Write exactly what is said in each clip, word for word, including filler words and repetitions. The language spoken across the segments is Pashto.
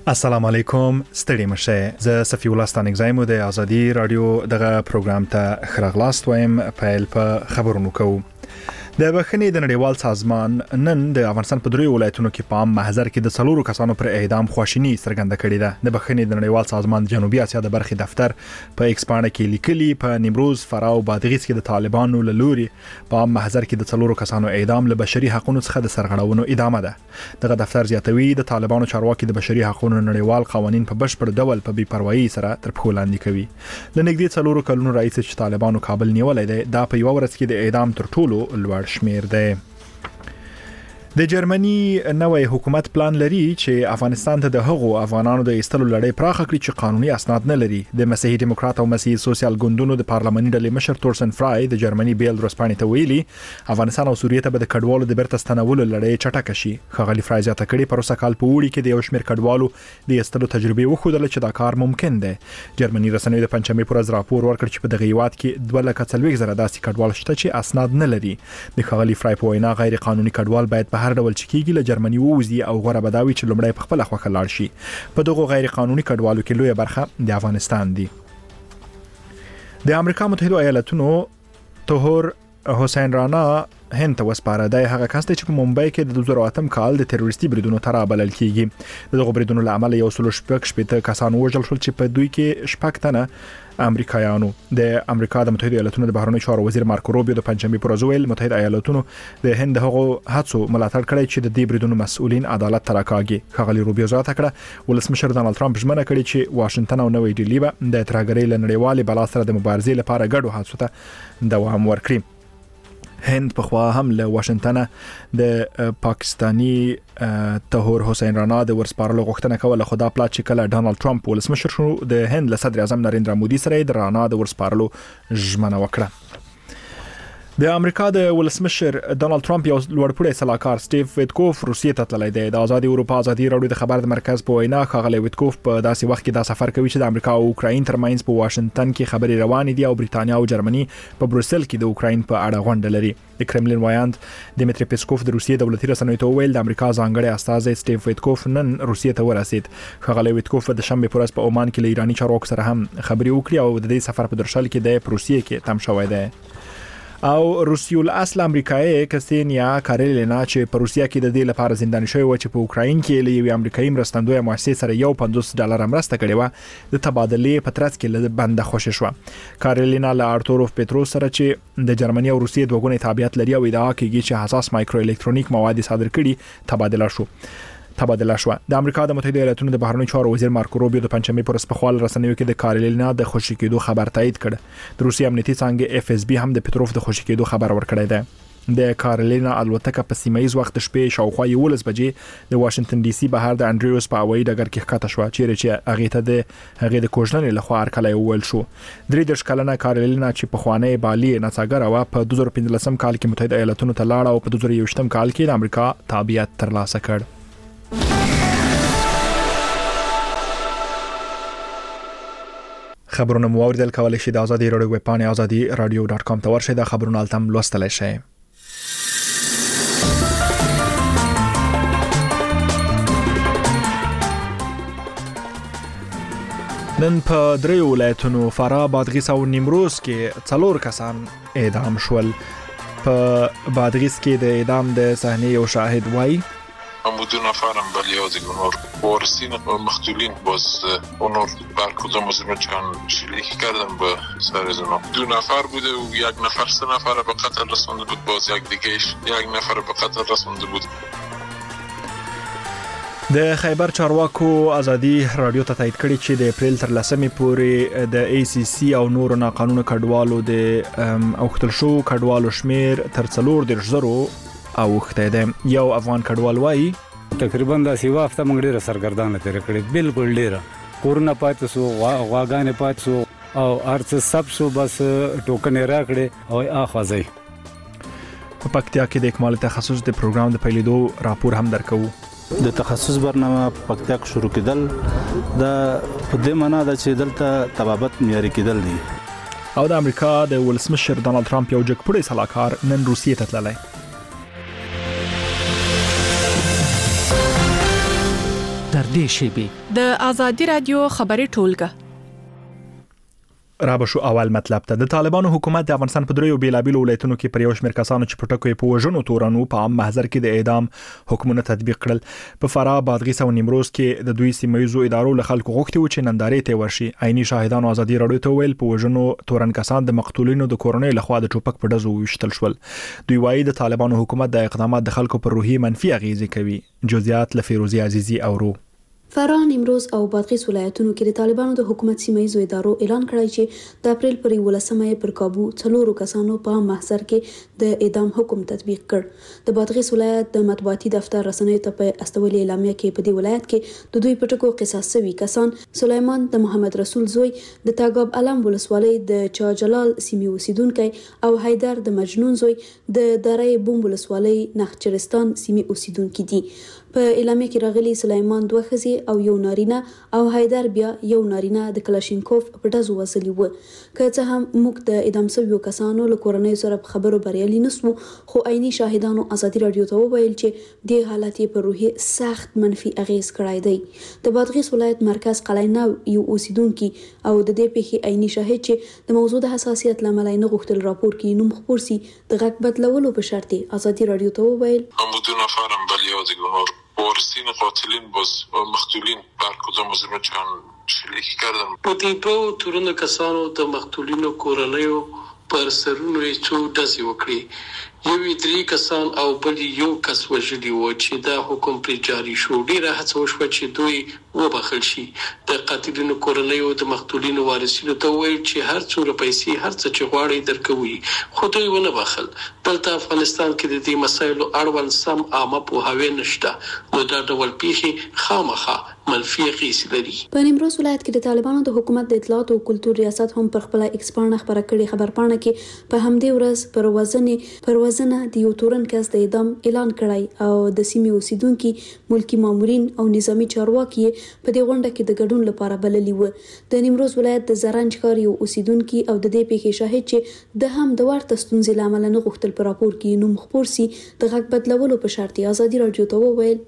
السلام علیکم ستړي مشه زه صفی الله ستانګزایمو د ازادي رادیو دغه پروګرام ته خراغلاست وایم پیل په خبرونو کوو. د بخښنې د نړیوال سازمان نن د افغانستان په دریو ولایتونو کې په محضر کې د څلورو کسانو پر اعدام خواشینی څرګنده کړې ده. د بخښنې د نړیوال سازمان جنوبي اسیا د برخې دفتر په ایکس باندې کې لیکلي په نیمروز، فراه او بادغیس کې د طالبانو له لوري په محضر کې د څلورو کسانو اعدام له بشري حقوقو څخه د سرغړونو ادامه ده. دغه دفتر زیاتوي د طالبانو چارواکي د بشري حقوقو نړیوال قوانين په بشپړ ډول په بې پروايي سره تر پښو لاندې کوي. د نږدې څلورو کلونو راځي چې طالبانو کابل نیولای دی دا په یو ورځ کې د اعدام تر ټولو لوړ شمیر دی. د جرمني نوې حکومت پلان لري چې افغانستان ته د هغو افغانانو د ایستلو لړۍ پراخه کړي چې قانوني اسناد نه لري. د مسیحي دیموکرات او مسیحي سوسیال ګوندونو د پارلماني ډلې مشر تورسن فرای د جرمني بیل ورسپانې ته ویلي افغانستان او سوریه ته به د کډوالو د بیرته ستنولو لړۍ چټکه شي. ښاغلي فرای زیاته کړي په روسا کال په وړي کې د یو شمېر کډوالو د ایستلو تجربه وښودله چې دا کار ممکن دی. جرمني رسنیو د پنځمې پر ورځ راپور ورکړ چې په دغه هیواد کې دوه لکه څلوېښت زره داسې کډوال شته چې اسناد نه لري. د ښاغلي فرای په وینا غیر قانوني کډوال باید په هر ډول چکیږي له جرمني ووزي او غوړه بداوي چې لومړی په خپل خوخه لاړ شي. په دغه غیر قانوني کډوالو کې لویه برخه د افغانستان دي. د امریکا متحده ایالاتونو طاهر حسین رانا هند ته وسپاره دی. هغه کس چې په ممبئی کې د دوه زره اتم کال د تروریستي بریدونو تر بلل کیږي. دغه بریدونو لامل یو سل شپږ شپږ کسان وژل شول چې په دوی کې شپږ تنه امریکایانو. د امریکا د متحده ایالاتونو د بهرنیو چارو وزیر مارکو روبیو د پنځمې پر ورځ ویل متحده ایالاتونو د هند هغو هڅو ملاتړ کړی چې د دې بریدونو مسؤلین عدالت ته راکاږي. ښاغلي روبیو زیاته کړه ولسمشر ډانلډ ټرمپ ژمنه کړې چې واشنگټن او نوې ډیلی به د ترهګرۍ له نړیوالې بلا سره د مبارزې لپاره ګډو هڅو ته دوام ورکړي. هند په خوا هم له واشنگټن د پاکستانی طاهر حسین رانا د ورسپارلو غوښتنه کوله، خو دا پلان چې کله ډانلډ ټرمپ ولسمشر شو د هند له صدر اعظم نریندرا مودي سره د رانا د ورسپارلو ژمنه وکړه. د امریکا د ولسمشر ډانلډ ټرمپ یو لوړپوړی سلاکار سټیو ویټکوف روسیې ته تللی دی. د آزادي اروپا آزادي راډیو د خبر د مرکز په وینا ښاغلی ویټکوف په داسې وخت کې دا سفر کوي چې د امریکا او اوکراین ترمنځ په واشنگټن کې خبرې روانې دي او بریتانیا او جرمني په بروسل کې د اوکراین په اړه غونډه لري. د کرملین وایاند دیمتری پیسکوف د روسیې دولتي رسنیو ته ویل د امریکا ځانګړی استازی سټیو ویټکوف نن روسیې ته ورسید. ښاغلی ویټکوف د شنبې پر ورځ په عمان کې له ایراني چارواکو سره هم خبرې وکړې او د دې سفر په درشل کې د روسیې کې تم شوی دی. او روسیول اصل امریکایي کسینیا کارلینا چې په روسیا کې د دې لپاره زنداني شوی و چې په اوکراین کې له یو امریکایي مرستندوی مؤسسې سره یو پنځوس ډالر مرسته کړې و د تبادلې په ترڅ کې له بنده خوشی شو. کارلینا له ارتوروف پتروس سره چې د جرمني او روسیې دوه ګونې تابعیت لري او ادعا کوي چې حساس مایکرو الکترونیک مواد صادر کړي تبادله شو تبادله شو. د امریکا د متحده ایالاتونو د بهرنیو چارو وزیر مارکو روبیو د پنځمې پر ورځ په خپل رسنیو کې د کارلینا د خوشی کېدو خبر تایید کړ. د روسیې امنیتي څانګې اف اس بي هم د پتروف د خوشی کېدو خبر ورکړی دی. د کارلینا الوتکه په سیمایي وخت شپې شاوخوا یولس بجې د واشنگټن ډي سي بهر د انډریوس په هوایي ډګر کې ښکته شو چیرې چې هغه ته د هغه د کوژنې لخوا ارکلای وول شو. درې دېرش کلنه کارلینا چې په خوانی بالي نڅاګر و په دوه زره پنځلسم کال کې متحده ایالاتونو ته لاړه او په دوه زره یوویشتم کال کې د امریکا تابعیت ترلاسه کړ. خبرونه مو اوریدل کولای شئ د ازادي راډیو ویب پاڼې ازادي رادیو ډاټ کام ته ورشئ. دا خبرونه التم لوستلای شئ. نن په دریو ولایتونو فراه، بادغیس او نیمروز کې څلور کسان اعدام شول. په بادغیس کې د اعدام د صحنې یو شاهد وایي بدون نفرم بل یادی اونور وارسین مقتولین باز اونور بر کدام از چند شلیک کردن به سر زنا. دو نفر بوده و یک نفر سه نفر به قتل رسونده بود، باز یک دیگهش یک نفر به قتل رسونده بود. د خیبر چارواکو ازادي رادیو ته تایید کړی چې د اپریل تر لسمې پورې د ای سی سی او نورو ناقانونه کډوالو د اوختل شو کډوالو شمیر تر څلور دېرش زرو اوخته ده. یو افغان کډوال وایي تقریبا د سیوا هفته موږ ډیره سرګردانه تیر کړې، بالکل ډیره کورونه پاتې سو، غواګانې پاتې سو او ارڅ سب سو، بس ټوکن راکړي او اخوځي. په پکتیا کې د اکمال تخصص د پروګرام د پیلېدو راپور هم درکو. د تخصص برنامه په پکتیا کې شروع کېدل د په دې معنا ده چې دلته طبابت معیاري کېدل دي. او د امریکا د ولسمشر ډانلډ ټرمپ یو جګپوړی سلاکار نن روسیې ته تللی. در نږدې شیبې. د آزادي رادیو خبري ټولګه را بشو اول مطلب ته. د طالبانو حکومت د افغانستان په دریو بیلابیلو ولایتونو کې پر یو شمېر کسانو چې په ټکو په وژنو تورنو په عام محضر کې د اعدام حکمونه تطبیق کړل. په فراه، بادغیس او نیمروز کې د دوی سیمایي ادارو له خلکو غوښتي و چې نندارې ته ورشي. عیني شاهدانو ازادي رادیو ته ویل په وژنو تورن کسان د مقتولینو د کورنۍ لخوا د ټوپک په ډزو وشتل شول. دوی وايي د طالبانو حکومت د اقدامات د خلکو پر روحي منفي اغیزې کوي. جزئیات له فیروزي عزیزي اورو. فراه، نیمروز او بادغیس ولایتونو کې د طالبانو د حکومت سیمایي ادارو اعلان کړی چې د اپریل پر ولسمه پر کابو څلورو کسانو په محضر کې د اعدام حکم تطبیق کړ. د بادغیس ولایت د مطبوعاتي دفتر رسنیو ته په استولي اعلامیه کې په دې ولایت کې د دوی په ټکو قصاص شوي کسان سلیمان د محمد رسول زوی، د تاګاب علم ولسوالۍ د چا جلال سیمې اوسیدونکي او حیدر د مجنون زوی د دره بوم ولسوالۍ نخچرستان سیمې اوسیدونکي دي. په اعلامیه کې راغلي سلیمان دوه ښځې او یو نارینه او حیدر بیا یو نارینه د کلاشینکوف په ډزو وسلی و. که څه هم موږ د اعدام شویو کسانو له کورنۍ سره په خبرو بریالي نسو، خو عیني شاهدانو ازادي رادیو ته وویل چې د حالت په روحي سخت منفي اغیز کړای دی. د بادغیس ولایت مرکز قلعه یو اوسیدونکي او د دې پیښې عیني شاهد چې د موضوع د حساسیت لامل نه غوښتل راپور کې نوم خپور سي د غږ بدلولو په شرط ازادي رادیو ته وویل بدون فرم بلیاد گنور وارثین قاتلین باز و مقتولین بر کدام از چون شلیک کردن. په دې دوه تورونو کسانو د مقتولینو کورنیو پر سرونو یې څو ډزې وکړې. یو درې کسان او بل یو کس وژلي و چې دا حکم پر جاری شو. ډیره هڅه وشوه چې دوی وبخښل شي. د قاتلینو کورنیو د مقتولینو وارثینو ته وویل چې هر څومره پیسې هر څه چې غواړي درکوي، خو دوی ونه بخل. دلته افغانستان کې د دې مسایلو اړوند سم عامه پوهاوی نشته، نو دا ډول پیښې خامخا منفي اغیزې لري. په نیمروز ولایت کې د طالبانو د حکومت د اطلاعات او کلتور ریاست هم پر خپل ایکس پاڼه خبره کړې. خبرپاڼه کې په همدې ورځ پر وزنې پر وزنه د یو تورن کس د اعدام اعلان کړی او د سیمې اوسیدونکي، ملکی مامورین او نظامی چارواکي په دې غونډه کې د ګډون لپاره بللي و. د نیمروز ولایت د زرنج ښار یو اوسیدونکي او د دې پیښې شاهد چې د هم د ورته ستونزې لامل نه غوښتل په راپور کې نوم خپور سي د غږ بدلولو په شرط ازادي رادیو ته وویل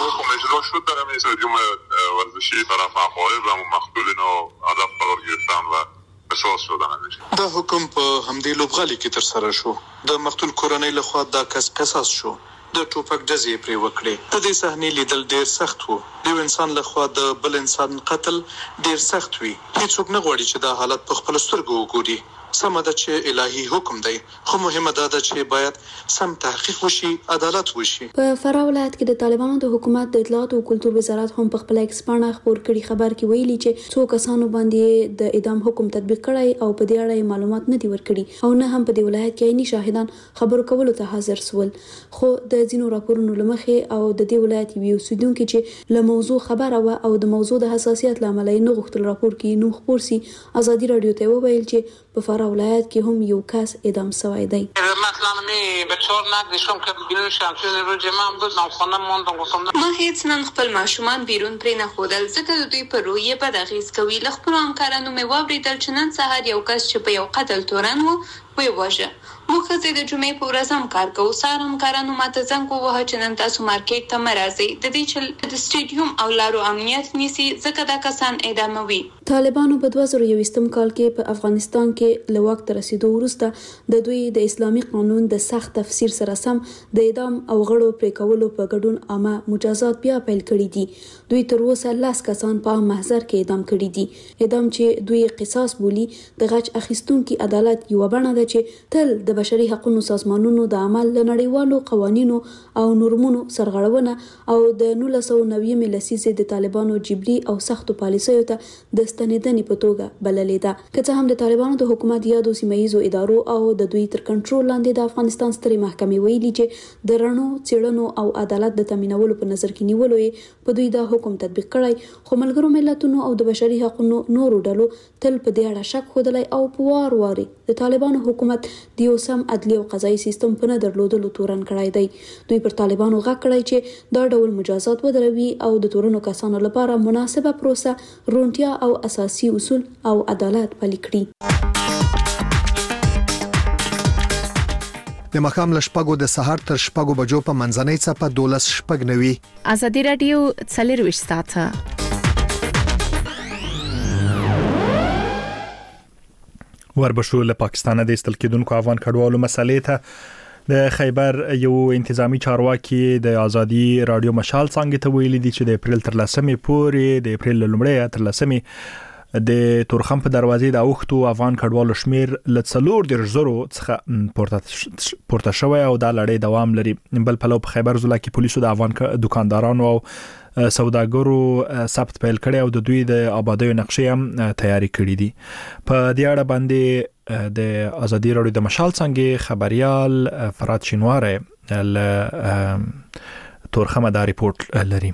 ورزشی طرف حقایق و مقتولین و هدف قرار گرفتن و قصاص شدن. دا حکم په همدې لوبغالي کې تر سره شو. د مقتول کورنۍ لخوا دا کس قصاص شو. د ټوپک ډزې پرې وکړې. د دې صحنې لیدل ډېر سخت وو. د انسان لخوا د بل انسان قتل ډېر سخت وي. هیڅوک نه غواړي چې دا حالت په خپل سترګو وګوري. سمه ده چې الهي حکم دی، خو مهمه ده چې باید سم تحقیق وشي، عدالت وشي. په فراه ولایت کې د طالبانو د حکومت د اطلاعات او کلتور وزارت هم په خپل ایکس پاڼه خبر کړي خبر کې ویلي چې څو کسانو باندې د اعدام حکم تطبیق کړی او په دې اړه معلومات نه دي ورکړي او نه هم په دې ولایت کې عیني شاهدان خبرو کولو ته حاضر سول. خو د ځینو راپورونو لمخې او د دې ولایت یو اوسیدونکي چې له موضوع خبره و او د موضوع د حساسیت لامل نه غوښتل راپور کې نوم خپور سي ازادي رادیو ته وویل چې په فراه ولایت کې هم یو کس اعدام شوی دی. مثلا می به چهار نگذاشتم که بیرون شمشیر رو جمع بود ناخوانم موندم گفتم ما هیڅ نن خپل ماشومان بیرون پرې نه ښودل ځکه د دوی پر روحیه بد اغیز کوي. له خپلو همکارانو مې واورېدل چې نن سهار یو کس چې په یو قتل تورن و ویواژه. موږ ښځې د جمعې په ورځ هم کار کوو. سهار همکارانو ماته زنګ ووهه چې نن تاسو مارکیټ ته مه راځئ، د دې چې د سټیډیوم او لارو امنیت نیسي ځکه دا کسان اعداموي. طالبانو په دوه زره یوویشتم کال کې په افغانستان کې له واک ته رسیدو وروسته د دوی د اسلامي قانون د سخت تفسیر سره سم د اعدام او غړو پرې کولو په ګډون عامه مجازات بیا پیل کړي دي. دوی تر اوسه لس کسان په محضر کې اعدام کړي دي. اعدام چې دوی قصاص بولي د غچ اخیستونکي عدالت یو بڼه ده چې تل د بشري حقوقو سازمانونو د عمل له نړیوالو قوانینو او نورمونو سرغړونه او د نولس سوه نوي لسیزې د طالبانو جبري او سختو پالیسیو ته د ستنېدنې په توګه بللې ده. که څه هم د طالبانو د حکومت یادو سیمه‌ییزو ادارو او د دوی تر کنټرول لاندې د افغانستان سترې محکمې ویلي چې د رڼو څېړنو او عدالت د تامینولو په نظر کې نیولو یې په دوی دا حکم تطبیق کړی، خو ملګرو ملتونو او د بشري حقوقو نورو ډلو تل په دې اړه شک ښودلی او په وار واري د طالبانو حکومت د یو سم عدلي او قضایي سیستم په نه درلودلو تورن کړی دی. دوی پر طالبانو غږ کړی چې دا ډول مجازات ودروي او د تورنو کسانو لپاره مناسبه پروسه، روڼتیا او اساسي اصول او عدالت پلي کړي. د مخام ل شپږو د سهار تر شپږو بجو په منځنۍ صفه دولس شپږ نوي. ازادي رادیو څلرويشت ساعته. وربشو له پاکستان د استل کېدونکو افغان کډوالو مسلې ته د خیبر یو انتظامی چارواکي د ازادي رادیو مشال څنګه ته ویلي دي چې د اپریل تر لسمې پورې د اپریل لومړۍ تر لسمې د تورخم په دروازې د اوختو افغان کډوالو شمیر ل څلور د زرو څخه پورته پورته شوی او د لړۍ دوام لري. بل په لو په خیبر ضلع کې پولیسو د افغان دکاندارانو او سوداګرو ثبت پیل کړي او د دوی د آبادی نقشې هم تیاری کړې دي. په دې اړه باندې د ازادي رادیو د مشال څنګه خبريال فرات شینواره ل تورخم دا ریپورت لري.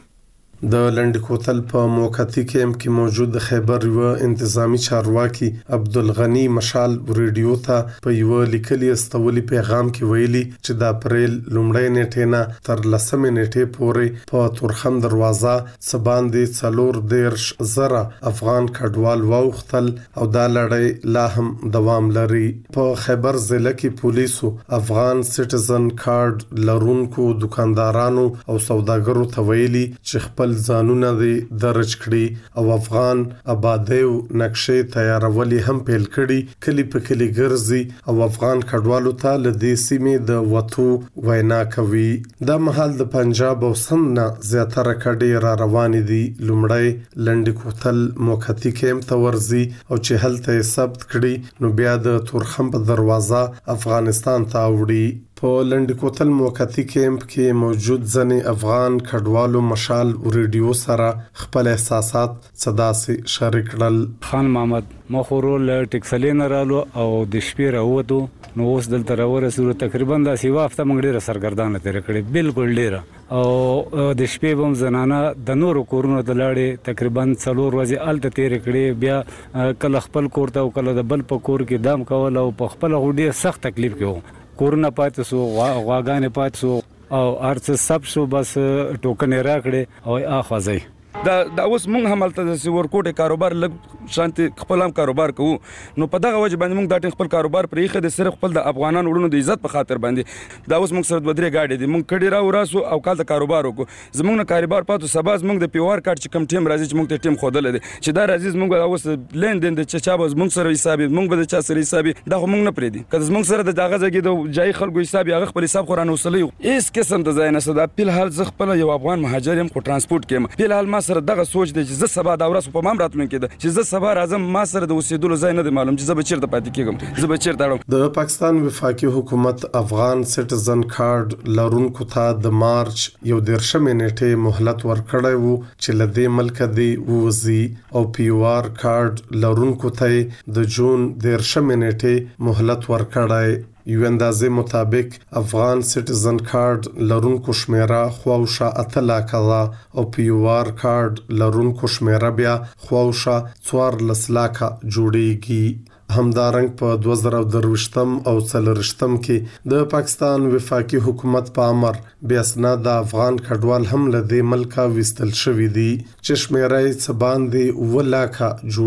د لنډ کوتل په موقتی کیمپ کې موجود خیبر یو انتظامی چارواکي عبدالغنی مشال ریډیو ته په یو لیکلي استولي پیغام کې ویلي چې د اپریل لومړۍ نیټه نه تر لسمې نیټه پورې په تورخم دروازه سباندې څلور دیرش زره افغان کډوال ووختل او دا لړۍ لا هم دوام لري. په خیبر ضلع کې پولیسو افغان سټیزن کارت لرونکو دکاندارانو او سوداګرو ته ویلي چې خپل ځانونه دي درج کړي او افغان آبادی نقشې تیارولې هم پیل کړي. کلی په کلی ګرځي او افغان کډوالو ته ل دې سیمې د وټو وینا کوي. د محل د پنجاب او سند نه زیاتره کډې را روان دي. لومړی لنډ کوتل موقتی کیمپ ته ورځي او چې هلته ثبت کړي نو بیا د تورخم په دروازه افغانستان ته وړي. په لنډ کوتل موقتی کیمپ کې موجود ځنې افغان کډوالو مشال ریډیو سره خپل احساسات صداسي شریک کړل. خان محمد مخورول ټکسلین رالو او د شپې راوته نو اوس دلته راورسېږو تقریبا د سیوا هفته موږ ډیره سرګردانه تیر کړې بالکل ډیره او د شپې بم زنانه د نورو کورونو د لاړې تقریبا څلور ورځې الته تیر کړې بیا کله خپل کور ته او کله د بل په کور کې دام کول او په خپل غوډي سخت تکلیف کې کورونه پاتې سو غواګانې پاتې سو او ارڅ سب شو بس ټوکن راکړي او اخوځي دا دا اوس مونږ هم تل د ورکوټ کاروبار لګ شانتي خپل هم کاروبار کوو نو په دغه وجه باندې مونږ دا خپل کاروبار پرې خې د صرف خپل د افغانانو وړونو د عزت په خاطر باندې دا اوس مونږ سره د بدري گاډي دي مونږ کډي را وراسو او کال د کاروبار وکړو زمونږ نه کاروبار پاتو سباز مونږ د پیوار کارت چې کم ټیم راځي چې مونږ ته ټیم خودل دي چې دا راځي مونږ اوس لین دین د چا باز مونږ سره حساب مونږ به د چا سره حساب دا مونږ نه پرې دي کله مونږ سره د دغه ځای د جای خلکو حساب هغه خپل حساب خورانه وسلې هیڅ قسم د ځای نه صدا په حال ز خپل یو افغان مهاجر يم خو ترانسپورت کې په حال ما سره دغه سوچ دی چې زه سبا دا ورځ په مام راتلم کېده چې زه سبا راځم ما سره د اوسېدلو ځای نه دی معلوم چې زه به چیرته پاتې کېږم زه به چیرته اړم. د پاکستان وفاقي حکومت افغان سټیزن کارت لرونکو ته د مارچ یو دیرشمې نیټه مهلت ورکړی وو چې له دې ملک دی ووځي او پی او آر کارت لرونکو ته د جون دیرشمې نیټه مهلت ورکړی. یو اندازې مطابق افغان سټیزن کارت لرونکو شمیره خواوشا اتلا کړه او پی او آر کارت لرونکو شمیره بیا خواوشا څوار لسلاکه جوړیږي. همدارنګ په دوه زره درویشتم او څلورشتم کې د پاکستان وفاقي حکومت په امر بیا سنا د افغان کډوال هم له دې ملکه وستل شوې دي چې شمیره یې باندې ولاکه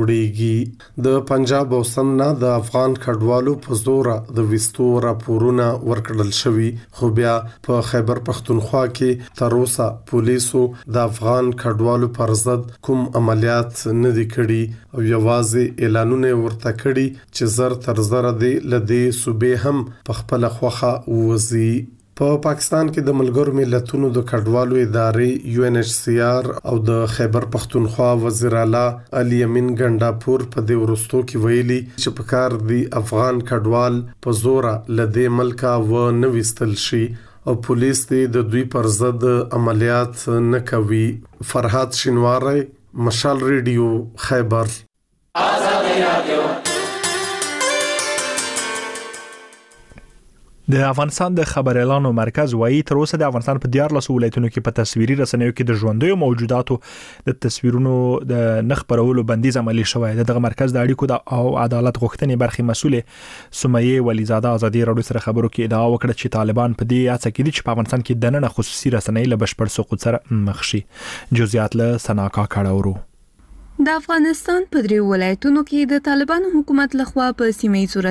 جوړیږي. د پنجاب او سند نه د افغان کډوالو په زور د وستو راپورونه ورکړل شوي خو بیا په خیبر پختونخوا کې تر اوسه پولیسو د افغان کډوالو پر ضد کوم عملیات نه دي کړي او یوازې اعلانونه ورته کړي چې زر تر زر دی لدی صوبې هم په خپل خوخه وځي. په پاکستان کې د ملګرو ملتونو د کډوالو ادارې یو ان ایچ سی آر او د خیبر پختونخوا وزیر اعلی علي امین ګنداپور په دې ورستو کې ویلي چې په کار دی افغان کډوال په زور لدی ملکا و نه وستل شي او پولیس دې د دوی پر ضد عملیات نه کوي. فرحات شینواره مشال ریډیو خیبر. آزادی رادیو د افغانستان د خبر اعلان مرکز وایي تر اوسه د افغانستان په دیار لاسو ولایتونو کې په تصویري رسنیو کې د ژوندۍ موجوداتو د تصویرونو د نخ پرولو بندیز عملی شوی. دغه مرکز د اړیکو او عدالت غوښتنې برخې مسؤله سمیه ولیزاده ازادي رادیو سره خبرو کې ادعا وکړه چې طالبان په دې اڅه کې دي چې په افغانستان کې د نن خصوصي رسنۍ له بشپړ سقوط سره مخ شي. جزئیات له سناکا کاړورو. د افغانستان په درې ولایتونو کې د طالبانو حکومت لخوا په سیمه ییزو